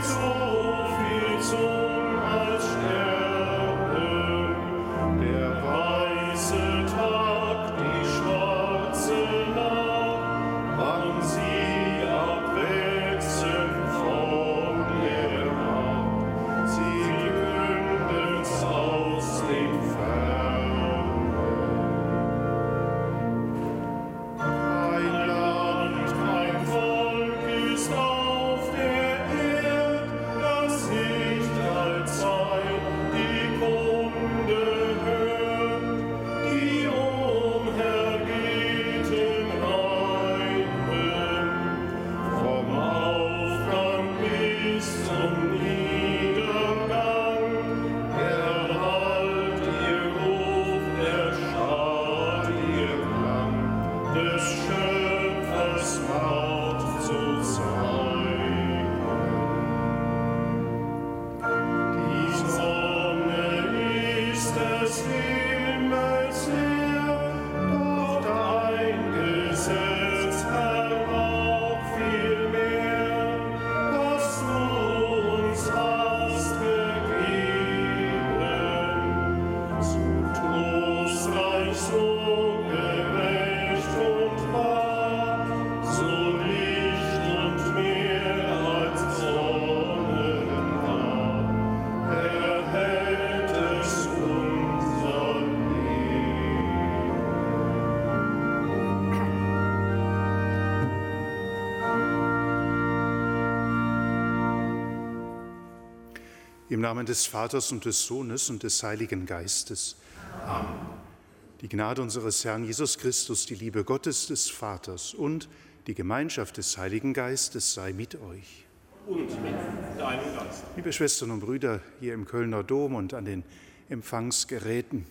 Im Namen des Vaters und des Sohnes und des Heiligen Geistes. Amen. Die Gnade unseres Herrn Jesus Christus, die Liebe Gottes des Vaters und die Gemeinschaft des Heiligen Geistes sei mit euch. Und mit deinem Geist. Liebe Schwestern und Brüder hier im Kölner Dom und an den Empfangsgeräten,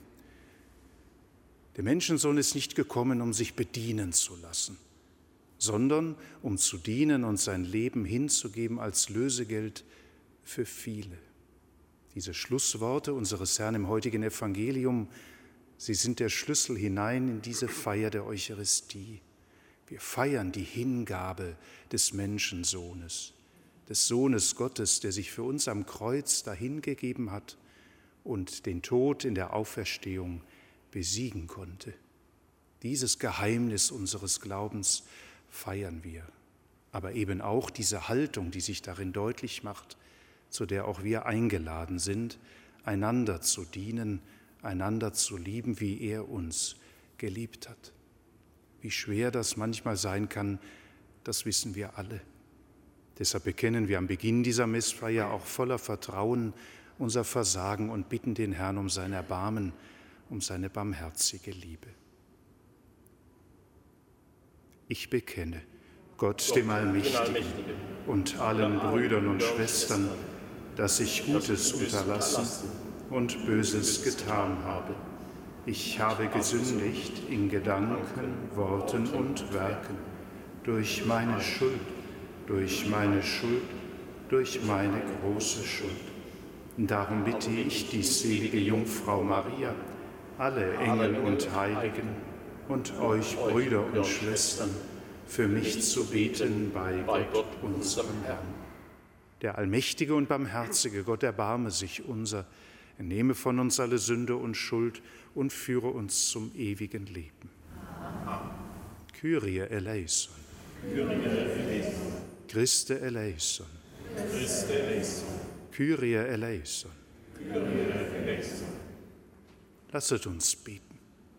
der Menschensohn ist nicht gekommen, um sich bedienen zu lassen, sondern um zu dienen und sein Leben hinzugeben als Lösegeld für viele. Diese Schlussworte unseres Herrn im heutigen Evangelium, sie sind der Schlüssel hinein in diese Feier der Eucharistie. Wir feiern die Hingabe des Menschensohnes, des Sohnes Gottes, der sich für uns am Kreuz dahingegeben hat und den Tod in der Auferstehung besiegen konnte. Dieses Geheimnis unseres Glaubens feiern wir, aber eben auch diese Haltung, die sich darin deutlich macht, zu der auch wir eingeladen sind, einander zu dienen, einander zu lieben, wie er uns geliebt hat. Wie schwer das manchmal sein kann, das wissen wir alle. Deshalb bekennen wir am Beginn dieser Messfeier auch voller Vertrauen unser Versagen und bitten den Herrn um sein Erbarmen, um seine barmherzige Liebe. Ich bekenne Gott, dem Allmächtigen und allen Brüdern und Schwestern, dass ich Gutes unterlassen und Böses getan habe. Ich habe gesündigt in Gedanken, Worten und Werken, durch meine Schuld, durch meine große Schuld. Darum bitte ich die selige Jungfrau Maria, alle Engel und Heiligen und euch Brüder und Schwestern, für mich zu beten bei Gott, unserem Herrn. Der allmächtige und barmherzige Gott erbarme sich unser, er nehme von uns alle Sünde und Schuld und führe uns zum ewigen Leben. Amen. Kyrie eleison. Kyrie eleison. Christe eleison. Christe eleison. Kyrie eleison. Kyrie eleison. Lasset uns beten.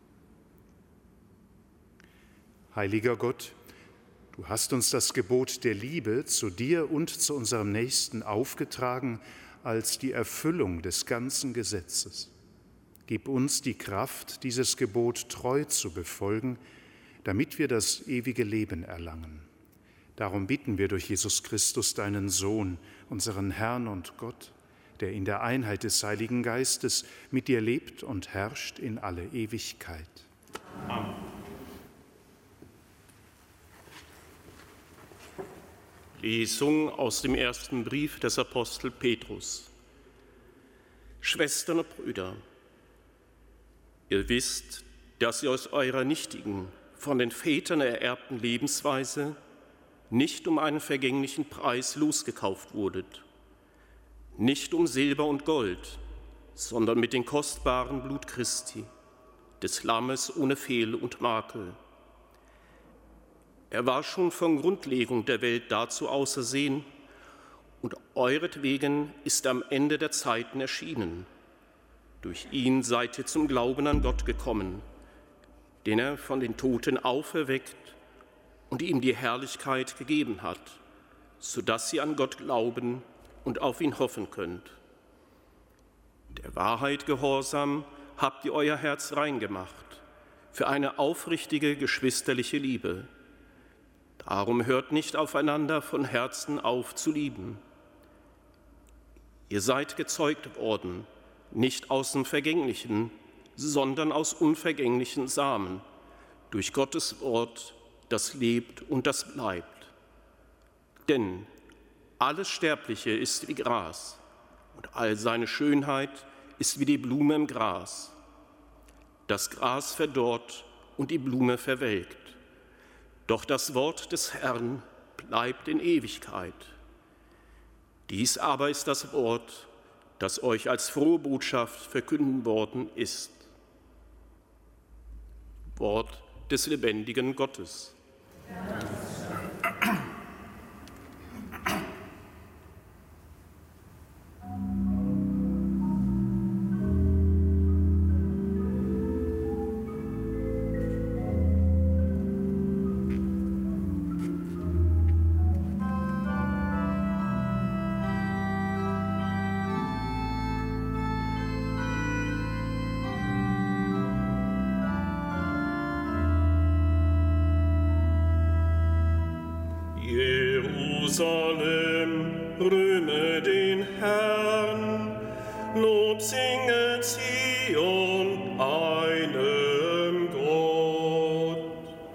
Heiliger Gott, du hast uns das Gebot der Liebe zu dir und zu unserem Nächsten aufgetragen als die Erfüllung des ganzen Gesetzes. Gib uns die Kraft, dieses Gebot treu zu befolgen, damit wir das ewige Leben erlangen. Darum bitten wir durch Jesus Christus, deinen Sohn, unseren Herrn und Gott, der in der Einheit des Heiligen Geistes mit dir lebt und herrscht in alle Ewigkeit. Amen. Lesung aus dem ersten Brief des Apostel Petrus. Schwestern und Brüder, ihr wisst, dass ihr aus eurer nichtigen, von den Vätern ererbten Lebensweise nicht um einen vergänglichen Preis losgekauft wurdet, nicht um Silber und Gold, sondern mit dem kostbaren Blut Christi, des Lammes ohne Fehl und Makel. Er war schon von Grundlegung der Welt dazu ausersehen, und euretwegen ist er am Ende der Zeiten erschienen. Durch ihn seid ihr zum Glauben an Gott gekommen, den er von den Toten auferweckt und ihm die Herrlichkeit gegeben hat, sodass ihr an Gott glauben und auf ihn hoffen könnt. Der Wahrheit gehorsam habt ihr euer Herz reingemacht für eine aufrichtige geschwisterliche Liebe. Darum hört nicht aufeinander von Herzen auf zu lieben. Ihr seid gezeugt worden, nicht aus dem Vergänglichen, sondern aus unvergänglichen Samen, durch Gottes Wort, das lebt und das bleibt. Denn alles Sterbliche ist wie Gras, und all seine Schönheit ist wie die Blume im Gras. Das Gras verdorrt und die Blume verwelkt. Doch das Wort des Herrn bleibt in Ewigkeit. Dies aber ist das Wort, das euch als frohe Botschaft verkünden worden ist. Wort des lebendigen Gottes. Jerusalem, rühme den Herrn, Lob singe Zion, einem Gott.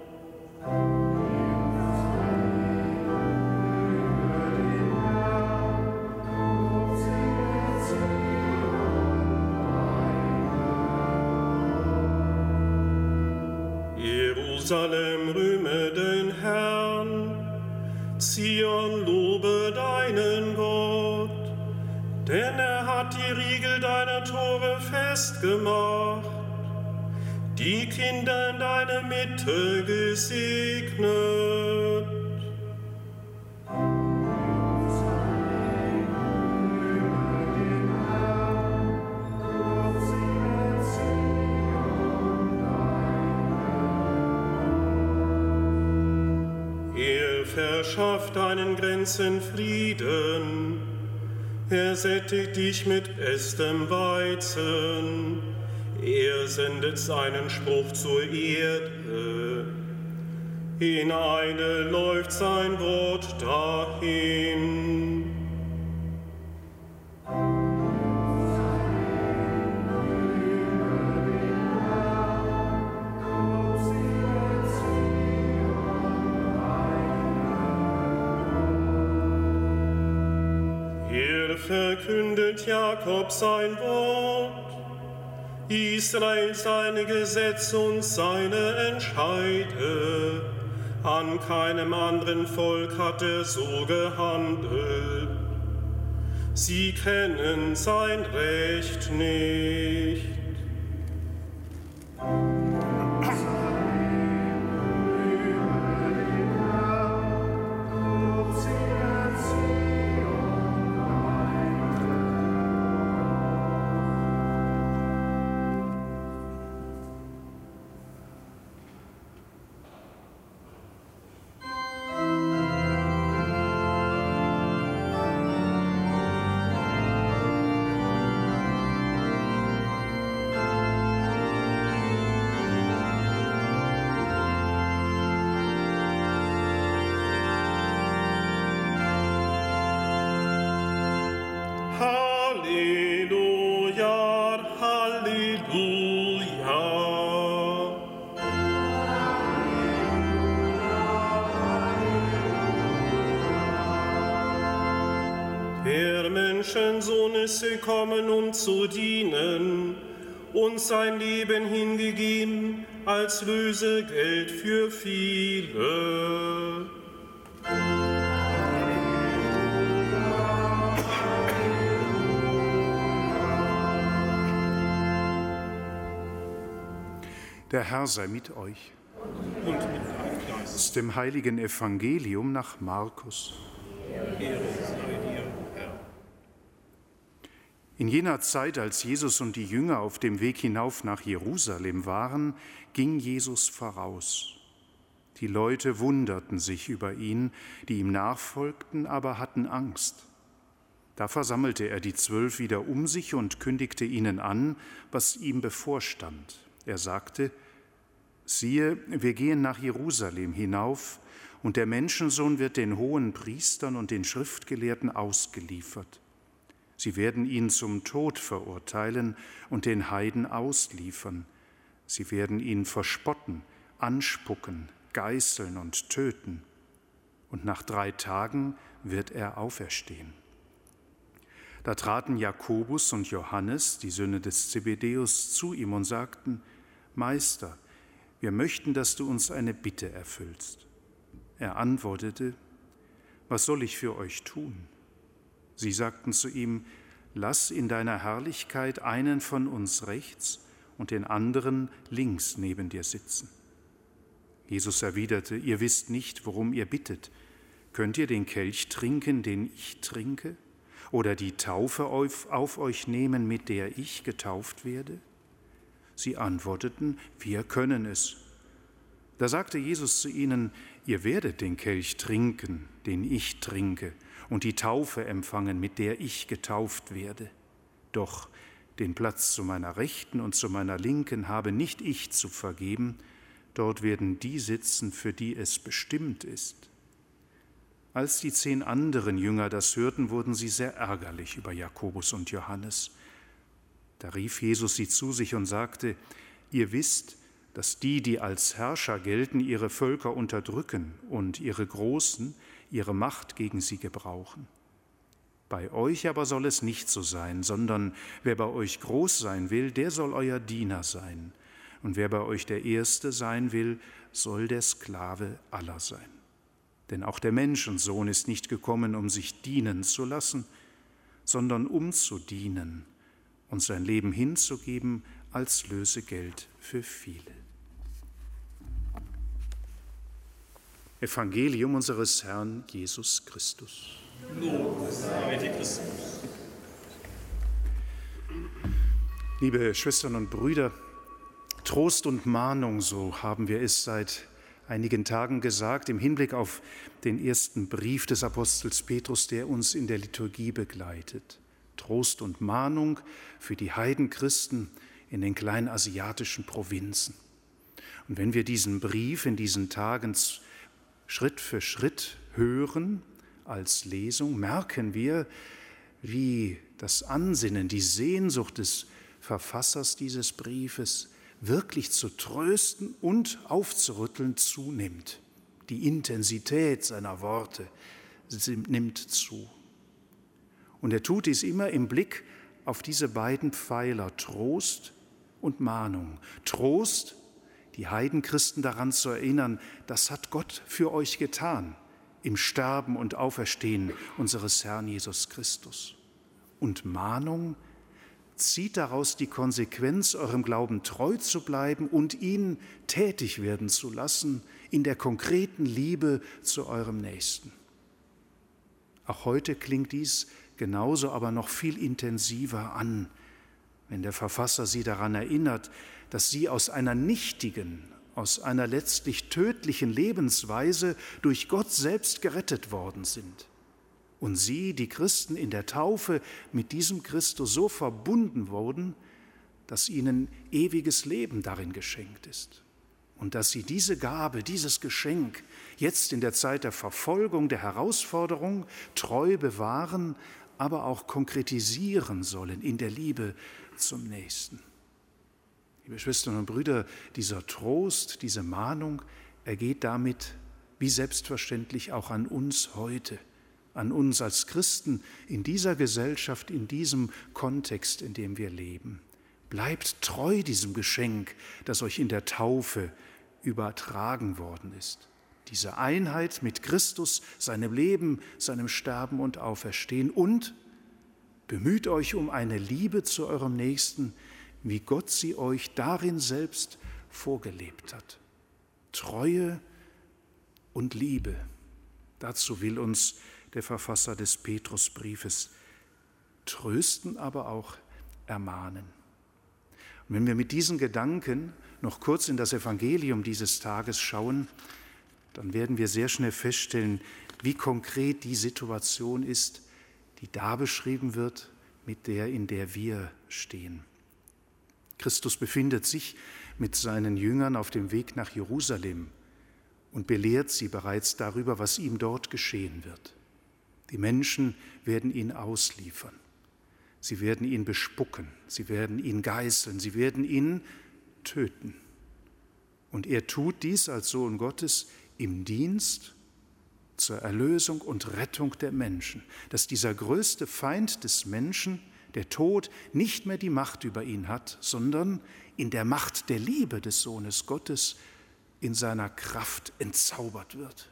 Jerusalem, rühme den Herrn, Zion, lobe deinen Gott, denn er hat die Riegel deiner Tore festgemacht, die Kinder in deiner Mitte gesegnet. Verschafft deinen Grenzen Frieden, er sättigt dich mit bestem Weizen, er sendet seinen Spruch zur Erde, in Eile läuft sein Wort dahin. Verkündet Jakob sein Wort, Israel seine Gesetze und seine Entscheide. An keinem anderen Volk hat er so gehandelt. Sie kennen sein Recht nicht. Der Menschensohn ist gekommen, um zu dienen, und sein Leben hingegeben als Lösegeld für viele. Der Herr sei mit euch. Und mit deinem Geist. Aus dem heiligen Evangelium nach Markus. Ehre sei dir, Herr. In jener Zeit, als Jesus und die Jünger auf dem Weg hinauf nach Jerusalem waren, ging Jesus voraus. Die Leute wunderten sich über ihn, die ihm nachfolgten, aber hatten Angst. Da versammelte er die 12 wieder um sich und kündigte ihnen an, was ihm bevorstand. Er sagte: Siehe, wir gehen nach Jerusalem hinauf, und der Menschensohn wird den hohen Priestern und den Schriftgelehrten ausgeliefert. Sie werden ihn zum Tod verurteilen und den Heiden ausliefern. Sie werden ihn verspotten, anspucken, geißeln und töten. Und nach 3 Tagen wird er auferstehen. Da traten Jakobus und Johannes, die Söhne des Zebedäus, zu ihm und sagten: Meister, wir möchten, dass du uns eine Bitte erfüllst. Er antwortete: Was soll ich für euch tun? Sie sagten zu ihm: Lass in deiner Herrlichkeit einen von uns rechts und den anderen links neben dir sitzen. Jesus erwiderte: Ihr wisst nicht, worum ihr bittet. Könnt ihr den Kelch trinken, den ich trinke? Oder die Taufe auf euch nehmen, mit der ich getauft werde? Sie antworteten: Wir können es. Da sagte Jesus zu ihnen: Ihr werdet den Kelch trinken, den ich trinke, und die Taufe empfangen, mit der ich getauft werde. Doch den Platz zu meiner Rechten und zu meiner Linken habe nicht ich zu vergeben, dort werden die sitzen, für die es bestimmt ist. Als die 10 anderen Jünger das hörten, wurden sie sehr ärgerlich über Jakobus und Johannes. Da rief Jesus sie zu sich und sagte: Ihr wisst, dass die als Herrscher gelten, ihre Völker unterdrücken und ihre Großen ihre Macht gegen sie gebrauchen. Bei euch aber soll es nicht so sein, sondern wer bei euch groß sein will, der soll euer Diener sein. Und wer bei euch der Erste sein will, soll der Sklave aller sein. Denn auch der Menschensohn ist nicht gekommen, um sich dienen zu lassen, sondern um zu dienen und sein Leben hinzugeben als Lösegeld für viele. Evangelium unseres Herrn Jesus Christus. Lob sei dir, Christus. Liebe Schwestern und Brüder, Trost und Mahnung, so haben wir es seit einigen Tagen gesagt, im Hinblick auf den ersten Brief des Apostels Petrus, der uns in der Liturgie begleitet. Trost und Mahnung für die Heidenchristen in den kleinasiatischen Provinzen. Und wenn wir diesen Brief in diesen Tagen Schritt für Schritt hören als Lesung, merken wir, wie das Ansinnen, die Sehnsucht des Verfassers dieses Briefes wirklich zu trösten und aufzurütteln zunimmt. Die Intensität seiner Worte nimmt zu. Und er tut dies immer im Blick auf diese beiden Pfeiler, Trost und Mahnung. Trost, die Heidenchristen daran zu erinnern, das hat Gott für euch getan, im Sterben und Auferstehen unseres Herrn Jesus Christus. Und Mahnung, zieht daraus die Konsequenz, eurem Glauben treu zu bleiben und ihn tätig werden zu lassen in der konkreten Liebe zu eurem Nächsten. Auch heute klingt dies genauso, aber noch viel intensiver an, wenn der Verfasser sie daran erinnert, dass sie aus einer nichtigen, aus einer letztlich tödlichen Lebensweise durch Gott selbst gerettet worden sind. Und sie, die Christen in der Taufe, mit diesem Christus so verbunden wurden, dass ihnen ewiges Leben darin geschenkt ist. Und dass sie diese Gabe, dieses Geschenk jetzt in der Zeit der Verfolgung, der Herausforderung treu bewahren, aber auch konkretisieren sollen in der Liebe zum Nächsten. Liebe Schwestern und Brüder, dieser Trost, diese Mahnung ergeht damit wie selbstverständlich auch an uns heute, an uns als Christen in dieser Gesellschaft, in diesem Kontext, in dem wir leben. Bleibt treu diesem Geschenk, das euch in der Taufe übertragen worden ist. Diese Einheit mit Christus, seinem Leben, seinem Sterben und Auferstehen, und bemüht euch um eine Liebe zu eurem Nächsten, wie Gott sie euch darin selbst vorgelebt hat. Treue und Liebe. Dazu will uns der Verfasser des Petrusbriefes trösten, aber auch ermahnen. Und wenn wir mit diesen Gedanken noch kurz in das Evangelium dieses Tages schauen, dann werden wir sehr schnell feststellen, wie konkret die Situation ist, die da beschrieben wird, in der wir stehen. Christus befindet sich mit seinen Jüngern auf dem Weg nach Jerusalem und belehrt sie bereits darüber, was ihm dort geschehen wird. Die Menschen werden ihn ausliefern. Sie werden ihn bespucken, sie werden ihn geißeln, sie werden ihn töten. Und er tut dies als Sohn Gottes im Dienst zur Erlösung und Rettung der Menschen, dass dieser größte Feind des Menschen, der Tod, nicht mehr die Macht über ihn hat, sondern in der Macht der Liebe des Sohnes Gottes in seiner Kraft entzaubert wird.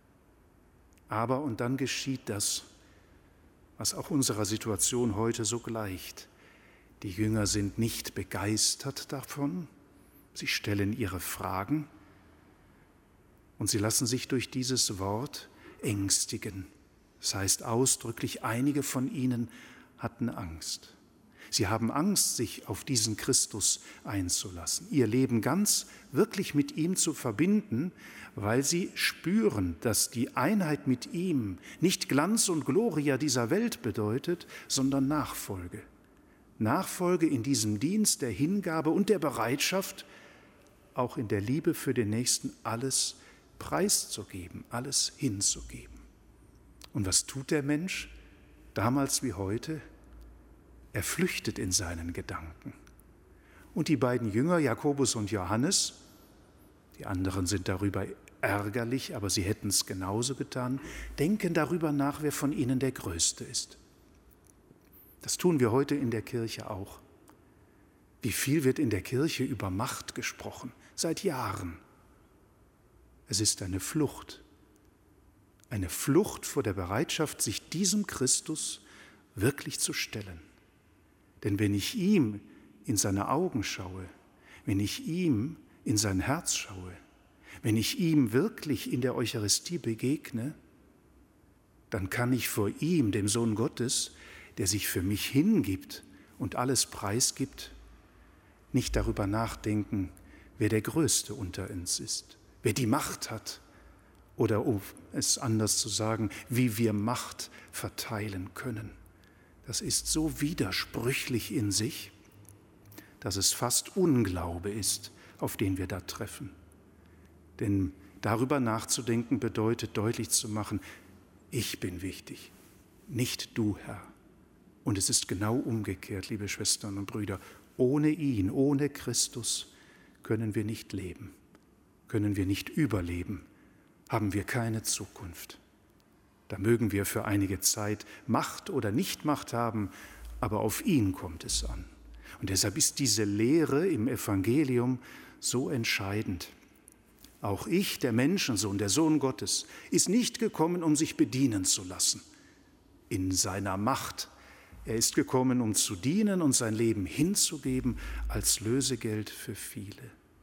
Aber, und dann geschieht das, was auch unserer Situation heute so gleicht. Die Jünger sind nicht begeistert davon, sie stellen ihre Fragen und sie lassen sich durch dieses Wort ängstigen. Das heißt ausdrücklich, einige von ihnen hatten Angst. Sie haben Angst, sich auf diesen Christus einzulassen, ihr Leben ganz wirklich mit ihm zu verbinden, weil sie spüren, dass die Einheit mit ihm nicht Glanz und Gloria dieser Welt bedeutet, sondern Nachfolge. Nachfolge in diesem Dienst der Hingabe und der Bereitschaft, auch in der Liebe für den Nächsten alles preiszugeben, alles hinzugeben. Und was tut der Mensch, damals wie heute? Er flüchtet in seinen Gedanken. Und die beiden Jünger, Jakobus und Johannes, die anderen sind darüber ärgerlich, aber sie hätten es genauso getan, denken darüber nach, wer von ihnen der Größte ist. Das tun wir heute in der Kirche auch. Wie viel wird in der Kirche über Macht gesprochen? Seit Jahren. Es ist eine Flucht vor der Bereitschaft, sich diesem Christus wirklich zu stellen. Denn wenn ich ihm in seine Augen schaue, wenn ich ihm in sein Herz schaue, wenn ich ihm wirklich in der Eucharistie begegne, dann kann ich vor ihm, dem Sohn Gottes, der sich für mich hingibt und alles preisgibt, nicht darüber nachdenken, wer der Größte unter uns ist, wer die Macht hat oder, um es anders zu sagen, wie wir Macht verteilen können. Das ist so widersprüchlich in sich, dass es fast Unglaube ist, auf den wir da treffen. Denn darüber nachzudenken bedeutet deutlich zu machen, ich bin wichtig, nicht du, Herr. Und es ist genau umgekehrt, liebe Schwestern und Brüder. Ohne ihn, ohne Christus können wir nicht leben, können wir nicht überleben, haben wir keine Zukunft. Da mögen wir für einige Zeit Macht oder Nichtmacht haben, aber auf ihn kommt es an. Und deshalb ist diese Lehre im Evangelium so entscheidend. Auch ich, der Menschensohn, der Sohn Gottes, ist nicht gekommen, um sich bedienen zu lassen in seiner Macht. Er ist gekommen, um zu dienen und sein Leben hinzugeben als Lösegeld für viele.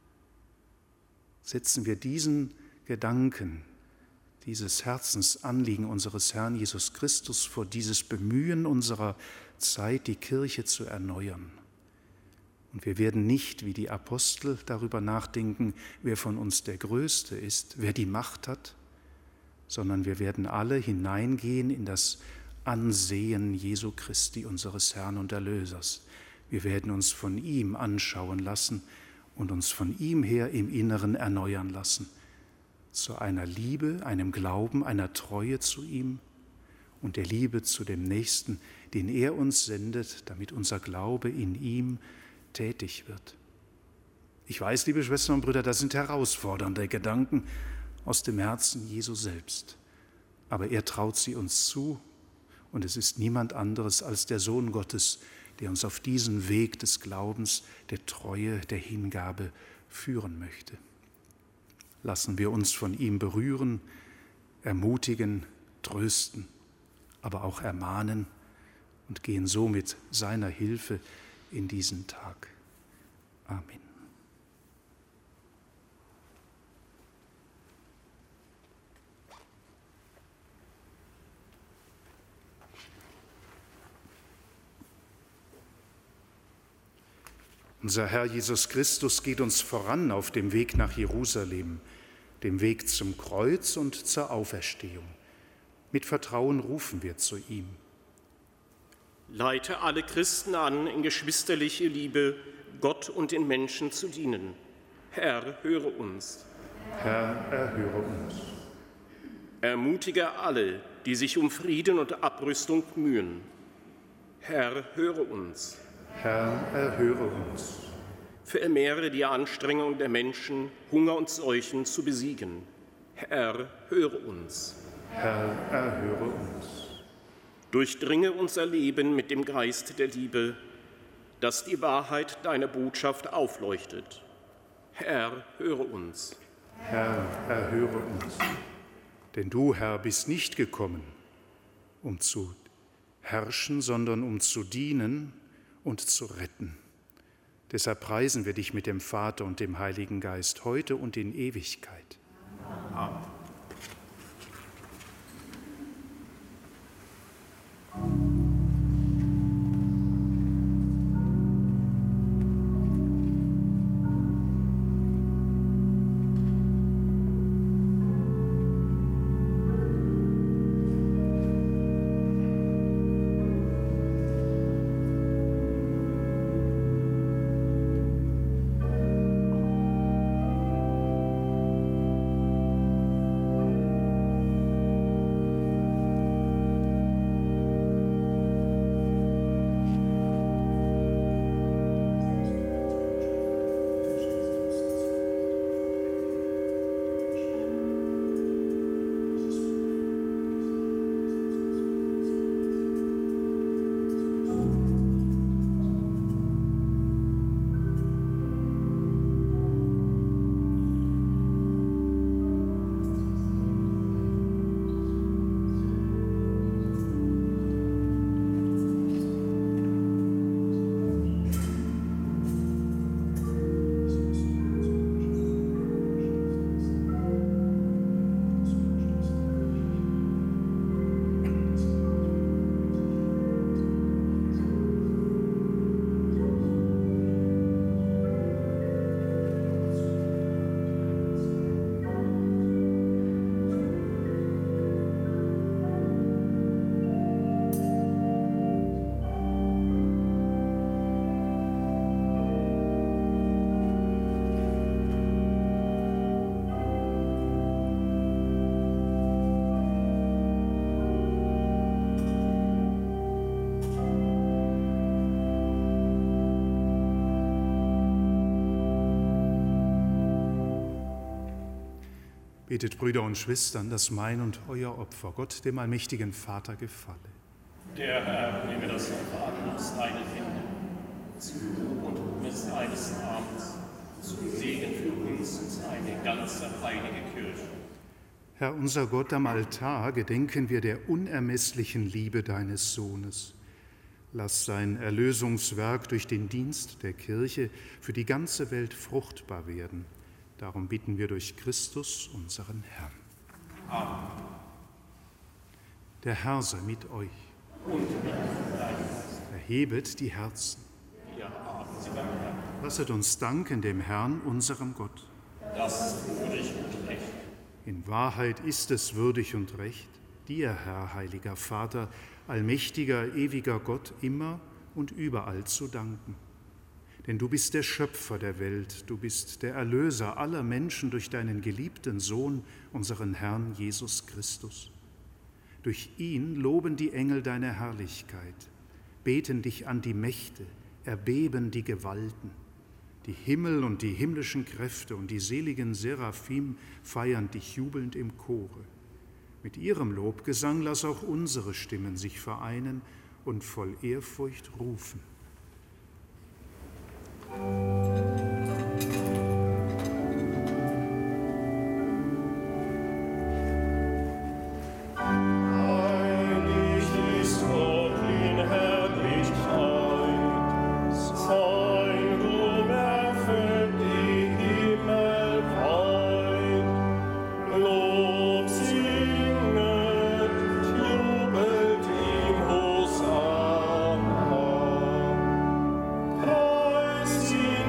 Setzen wir diesen Gedanken, dieses Herzensanliegen unseres Herrn Jesus Christus vor dieses Bemühen unserer Zeit, die Kirche zu erneuern. Und wir werden nicht wie die Apostel darüber nachdenken, wer von uns der Größte ist, wer die Macht hat, sondern wir werden alle hineingehen in das Ansehen Jesu Christi, unseres Herrn und Erlösers. Wir werden uns von ihm anschauen lassen und uns von ihm her im Inneren erneuern lassen, zu einer Liebe, einem Glauben, einer Treue zu ihm und der Liebe zu dem Nächsten, den er uns sendet, damit unser Glaube in ihm tätig wird. Ich weiß, liebe Schwestern und Brüder, das sind herausfordernde Gedanken aus dem Herzen Jesu selbst. Aber er traut sie uns zu und es ist niemand anderes als der Sohn Gottes, der uns auf diesen Weg des Glaubens, der Treue, der Hingabe führen möchte. Lassen wir uns von ihm berühren, ermutigen, trösten, aber auch ermahnen und gehen so mit seiner Hilfe in diesen Tag. Amen. Unser Herr Jesus Christus geht uns voran auf dem Weg nach Jerusalem, dem Weg zum Kreuz und zur Auferstehung. Mit Vertrauen rufen wir zu ihm. Leite alle Christen an, in geschwisterliche Liebe Gott und den Menschen zu dienen. Herr, höre uns. Herr, erhöre uns. Ermutige alle, die sich um Frieden und Abrüstung mühen. Herr, höre uns. Herr, erhöre uns. Vermehre die Anstrengung der Menschen, Hunger und Seuchen zu besiegen. Herr, höre uns. Herr, erhöre uns. Durchdringe unser Leben mit dem Geist der Liebe, dass die Wahrheit deiner Botschaft aufleuchtet. Herr, höre uns. Herr, erhöre uns. Denn du, Herr, bist nicht gekommen, um zu herrschen, sondern um zu dienen und zu retten. Deshalb preisen wir dich mit dem Vater und dem Heiligen Geist heute und in Ewigkeit. Amen. Betet, Brüder und Schwestern, dass mein und euer Opfer Gott, dem allmächtigen Vater, gefalle. Der Herr nehme das Opfer an aus deinen Händen, zu und mit seines Namens, zu Segen für uns und seine ganze heilige Kirche. Herr unser Gott, am Altar gedenken wir der unermesslichen Liebe deines Sohnes. Lass sein Erlösungswerk durch den Dienst der Kirche für die ganze Welt fruchtbar werden. Darum bitten wir durch Christus, unseren Herrn. Amen. Der Herr sei mit euch. Und mit deinem Geist. Erhebet die Herzen. Wir haben sie beim Herrn. Lasset uns danken dem Herrn, unserem Gott. Das ist würdig und recht. In Wahrheit ist es würdig und recht, dir, Herr, heiliger Vater, allmächtiger, ewiger Gott, immer und überall zu danken. Denn du bist der Schöpfer der Welt, du bist der Erlöser aller Menschen durch deinen geliebten Sohn, unseren Herrn Jesus Christus. Durch ihn loben die Engel deine Herrlichkeit, beten dich an die Mächte, erbeben die Gewalten. Die Himmel und die himmlischen Kräfte und die seligen Seraphim feiern dich jubelnd im Chore. Mit ihrem Lobgesang lass auch unsere Stimmen sich vereinen und voll Ehrfurcht rufen. See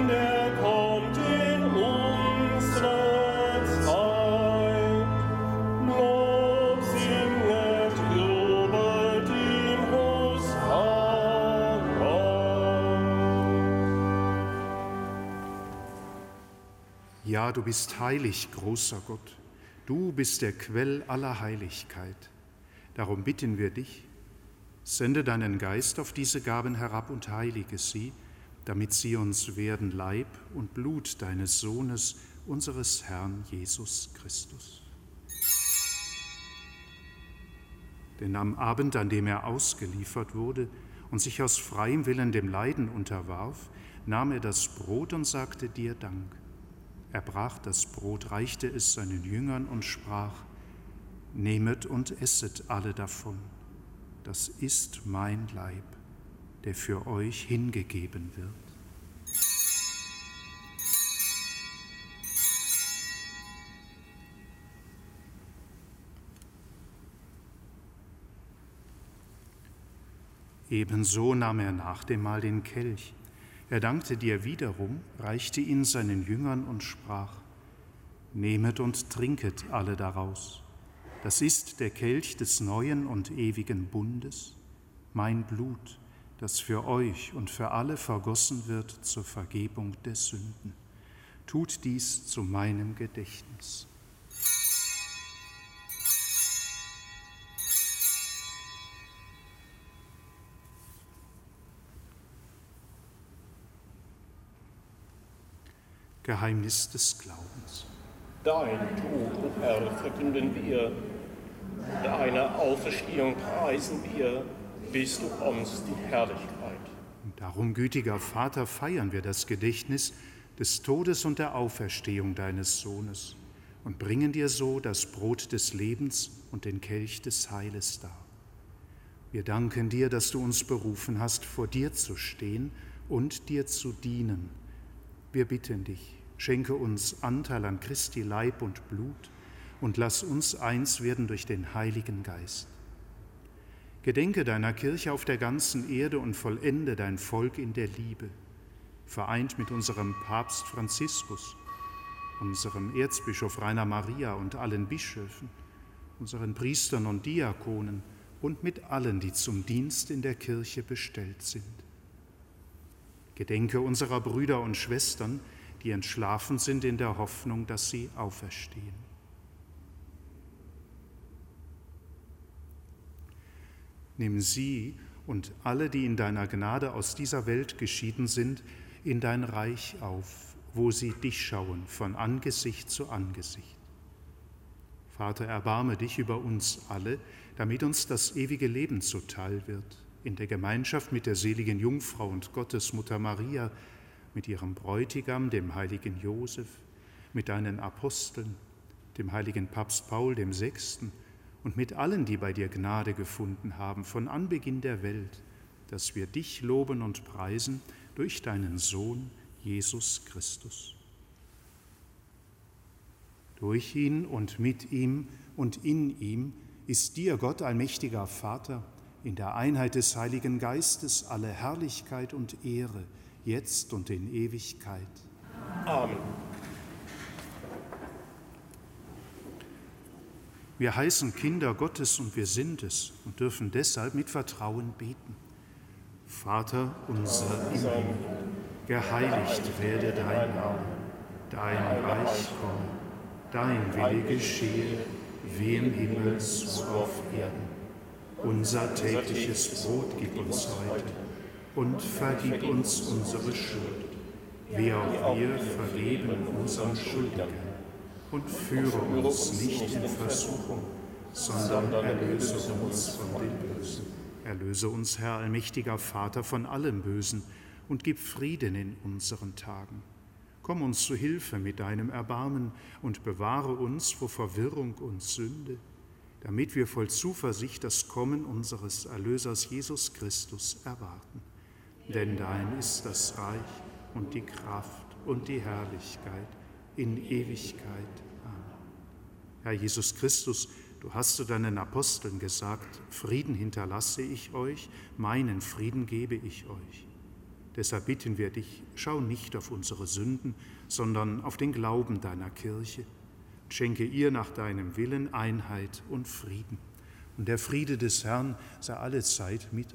Ja, du bist heilig, großer Gott. Du bist der Quell aller Heiligkeit. Darum bitten wir dich, sende deinen Geist auf diese Gaben herab und heilige sie, damit sie uns werden Leib und Blut deines Sohnes, unseres Herrn Jesus Christus. Denn am Abend, an dem er ausgeliefert wurde und sich aus freiem Willen dem Leiden unterwarf, nahm er das Brot und sagte dir Dank. Er brach das Brot, reichte es seinen Jüngern und sprach: Nehmet und esset alle davon. Das ist mein Leib, der für euch hingegeben wird. Ebenso nahm er nach dem Mahl den Kelch. Er dankte dir wiederum, reichte ihn seinen Jüngern und sprach: Nehmet und trinket alle daraus. Das ist der Kelch des neuen und ewigen Bundes, mein Blut, das für euch und für alle vergossen wird zur Vergebung der Sünden. Tut dies zu meinem Gedächtnis. Geheimnis des Glaubens. Dein Tod, o Herr, verkünden wir, deine Auferstehung preisen wir, bis du kommst in Herrlichkeit. Und darum, gütiger Vater, feiern wir das Gedächtnis des Todes und der Auferstehung deines Sohnes und bringen dir so das Brot des Lebens und den Kelch des Heiles dar. Wir danken dir, dass du uns berufen hast, vor dir zu stehen und dir zu dienen. Wir bitten dich, schenke uns Anteil an Christi Leib und Blut und lass uns eins werden durch den Heiligen Geist. Gedenke deiner Kirche auf der ganzen Erde und vollende dein Volk in der Liebe, vereint mit unserem Papst Franziskus, unserem Erzbischof Rainer Maria und allen Bischöfen, unseren Priestern und Diakonen und mit allen, die zum Dienst in der Kirche bestellt sind. Gedenke unserer Brüder und Schwestern, die entschlafen sind in der Hoffnung, dass sie auferstehen. Nimm sie und alle, die in deiner Gnade aus dieser Welt geschieden sind, in dein Reich auf, wo sie dich schauen von Angesicht zu Angesicht. Vater, erbarme dich über uns alle, damit uns das ewige Leben zuteil wird, in der Gemeinschaft mit der seligen Jungfrau und Gottesmutter Maria, mit ihrem Bräutigam, dem heiligen Josef, mit deinen Aposteln, dem heiligen Papst Paul VI. Und mit allen, die bei dir Gnade gefunden haben, von Anbeginn der Welt, dass wir dich loben und preisen durch deinen Sohn, Jesus Christus. Durch ihn und mit ihm und in ihm ist dir, Gott, allmächtiger Vater, in der Einheit des Heiligen Geistes alle Herrlichkeit und Ehre, jetzt und in Ewigkeit. Amen. Wir heißen Kinder Gottes und wir sind es und dürfen deshalb mit Vertrauen beten. Vater unser im Himmel, geheiligt werde dein Name, dein Reich komme, dein Wille geschehe, wie im Himmel so auf Erden. Unser tägliches Brot gib uns heute und vergib uns unsere Schuld, wie auch wir vergeben unseren Schuldigern. Und führe uns nicht in Versuchung, sondern erlöse uns von dem Bösen. Erlöse uns, Herr, allmächtiger Vater, von allem Bösen und gib Frieden in unseren Tagen. Komm uns zu Hilfe mit deinem Erbarmen und bewahre uns vor Verwirrung und Sünde, damit wir voll Zuversicht das Kommen unseres Erlösers Jesus Christus erwarten. Denn dein ist das Reich und die Kraft und die Herrlichkeit in Ewigkeit. Amen. Herr Jesus Christus, du hast zu deinen Aposteln gesagt, Frieden hinterlasse ich euch, meinen Frieden gebe ich euch. Deshalb bitten wir dich, schau nicht auf unsere Sünden, sondern auf den Glauben deiner Kirche. Schenke ihr nach deinem Willen Einheit und Frieden. Und der Friede des Herrn sei allezeit mit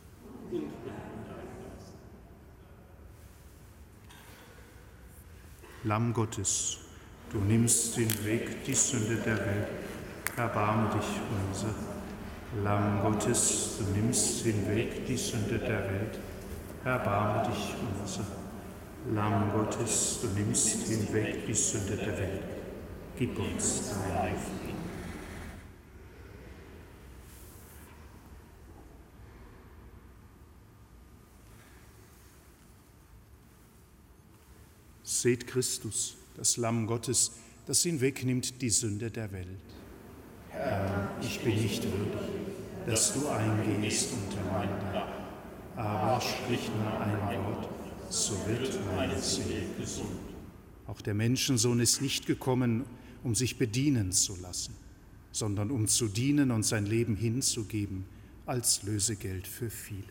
euch. Lamm Gottes, du nimmst hinweg die Sünde der Welt, erbarme dich unser. Lamm Gottes, du nimmst hinweg die Sünde der Welt, erbarme dich unser. Lamm Gottes, du nimmst hinweg die Sünde der Welt, gib uns dein Leben. Seht Christus, das Lamm Gottes, das hinwegnimmt die Sünde der Welt. Herr, ich bin nicht würdig, dass du eingehst unter mein Dach, aber sprich nur ein Wort, so wird meine Seele gesund. Auch der Menschensohn ist nicht gekommen, um sich bedienen zu lassen, sondern um zu dienen und sein Leben hinzugeben als Lösegeld für viele.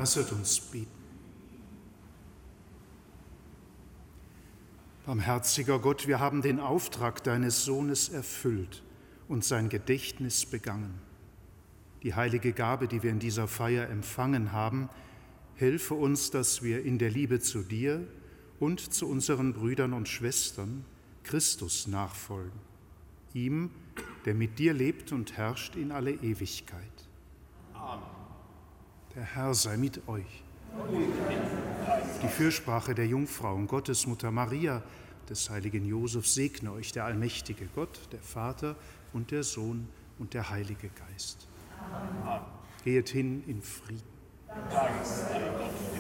Lasset uns beten. Barmherziger Gott, wir haben den Auftrag deines Sohnes erfüllt und sein Gedächtnis begangen. Die heilige Gabe, die wir in dieser Feier empfangen haben, helfe uns, dass wir in der Liebe zu dir und zu unseren Brüdern und Schwestern Christus nachfolgen, ihm, der mit dir lebt und herrscht in alle Ewigkeit. Amen. Der Herr sei mit euch. Die Fürsprache der Jungfrau und Gottesmutter Maria, des heiligen Josef, segne euch der allmächtige Gott, der Vater und der Sohn und der Heilige Geist. Amen. Geht hin in Frieden. Dank sei Gott.